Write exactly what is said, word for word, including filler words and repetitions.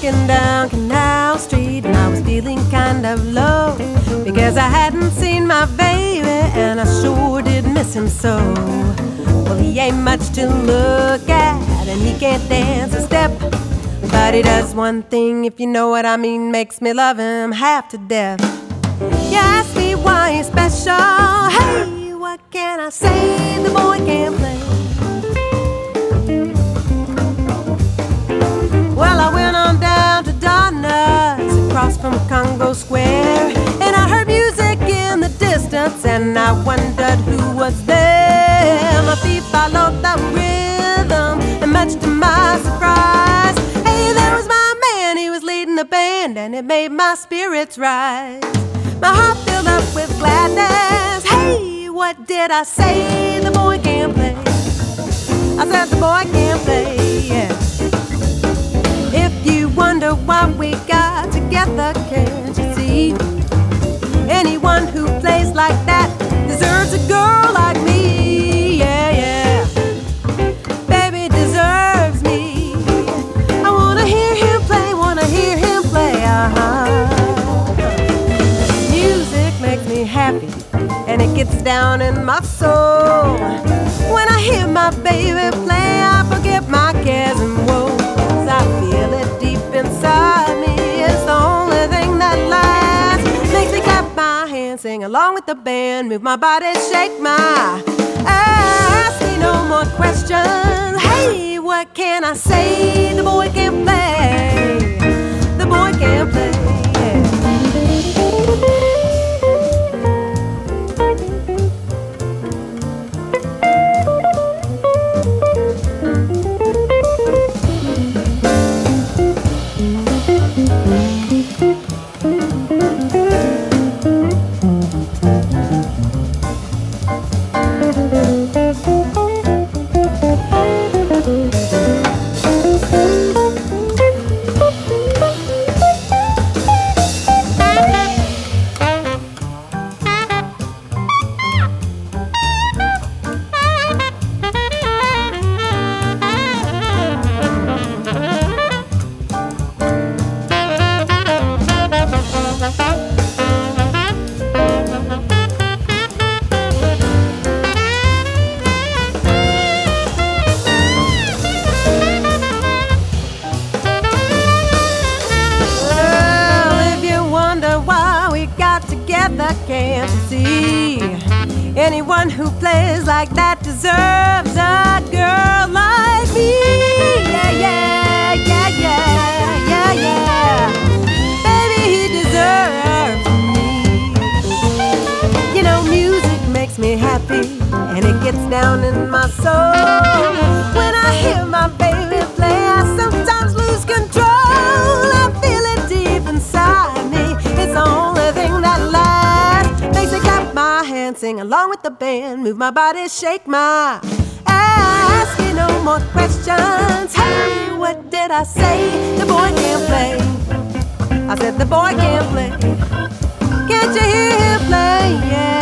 walking down Canal Street and I was feeling kind of low because I hadn't seen my baby and I sure did miss him so. Well, he ain't much to look at and he can't dance a step, but he does one thing, if you know what I mean, makes me love him half to death. You ask me why he's special, hey, what can I say, the boy can't play. Well, I went on down to Donna's across from Congo Square, and I heard music in the distance and I wondered who was there. My feet followed the rhythm and much to my surprise, hey, there was my man, he was leading the band and it made my spirits rise. My heart filled up with gladness, hey, what did I say, the boy can't play. I said the boy can't play, yeah. If you wonder why we got together, can't you see? Anyone who plays like that deserves a girl like me, yeah, yeah. Baby deserves me. I wanna hear him play, wanna hear him play, uh-huh. Music makes me happy and it gets down in my soul. When I hear my baby play, I forget my cares and woes. I feel it deep inside me, it's the only thing that lasts. Makes me clap my hands, sing along with the band, move my body, shake my ass. Ask me no more questions, hey, what can I say, the boy can play, the boy can play, yeah. Can't you see? Anyone who plays like that deserves a girl like me. Yeah, yeah, yeah, yeah, yeah, yeah. Baby, he deserves me. You know, music makes me happy and it gets down in my soul. When I hear my baby play, I sometimes lose control. I feel it deep inside me, it's the only thing that lasts. Makes me clap my hands, sing along with the band, move my body, shake my ass. Ask me no more questions, hey, what did I say, the boy can't play. I said the boy can't play. Can't you hear him play, yeah.